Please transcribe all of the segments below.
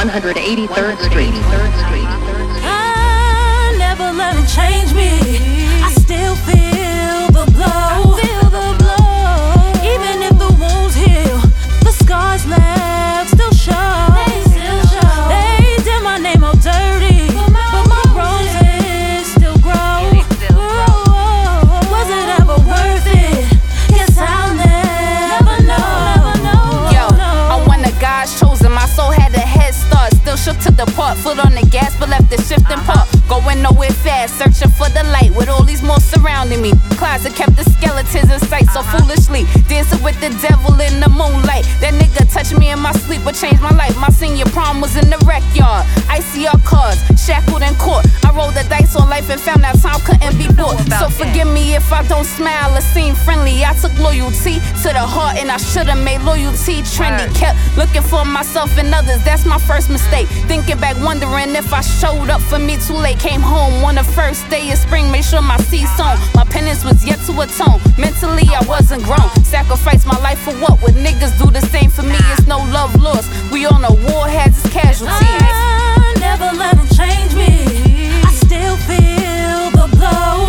183rd Street. I never let it change me. I still feel the blow. Even if the wounds heal, the scars left still show. They did my name all dirty, but my roses still grow. Was it ever worth it? Guess I'll never know. Yo, I'm one of God's chosen. My soul had a head start. Still shook to the part, foot on the gas, but left the shifting part. Going nowhere fast, searching for the light with all these more surrounding me. Closet kept the skeletons in sight so foolishly. Dancing with the devil in the moonlight. That nigga touched me in my sleep but changed my life. My senior prom was in the rec yard. ICR cars, shackled in court. I rolled the dice on life and found out time couldn't be bought. So forgive me if I don't smile or seem friendly. I took loyalty to the heart and I should've made loyalty trendy. Kept looking for myself and others, that's my first mistake. Thinking back, wondering if I showed up for me too late. Came home on the first day of spring, made sure my seed sown. My penance was yet to atone. Mentally, I wasn't grown. Sacrificed my life for what? Would niggas do the same for me? It's no love lost. We on a war, has its casualties. I never let it change me. I still feel the blow.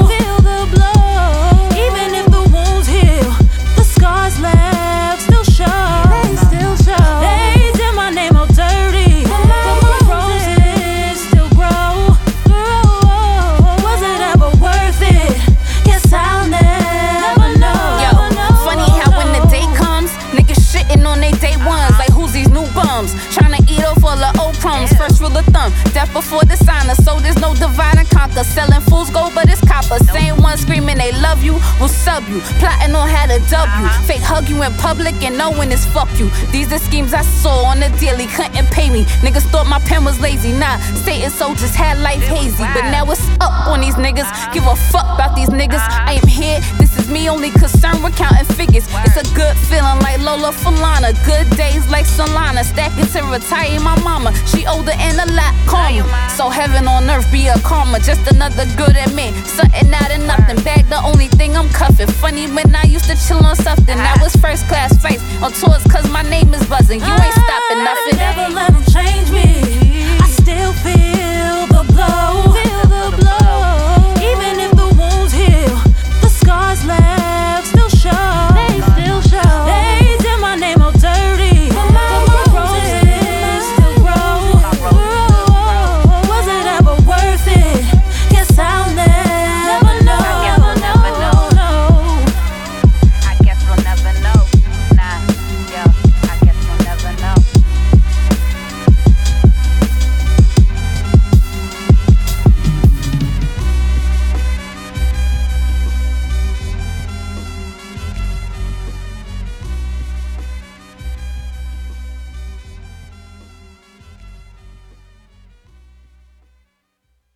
Even if the wounds heal, the scars left still show. They did my name all dirty, but my roses still grow. Was it ever worth it? Guess I'll never know. Yo, funny how when the day comes, niggas shitting on they day ones. Like who's these new bums? Tryna eat off all the old crumbs. First rule of thumb, death before the signer. So there's no divide and conquer. Selling fools gold, but it's copper. Same one screaming they love you, will sub you. Plotting on how to dub you. Fake hug you in public and knowing it's fuck you. These are schemes I saw on the daily, couldn't pay me. Niggas thought my pen was lazy. Nah, Satan soldiers had life hazy. But now it's up on these niggas. Give a fuck about these niggas. I am here, this is me only concerned with counting figures. It's a good feeling like Lola Falana. Good days like Solana. Stacking to retire my mama. She older and a lot calmer. So heaven on earth be a karma. Just another good at me. Something out of nothing. Bag the only thing I'm cuffing. Funny when I used to chill on something. Now it's first class flights on tours cause my name is buzzing. You ain't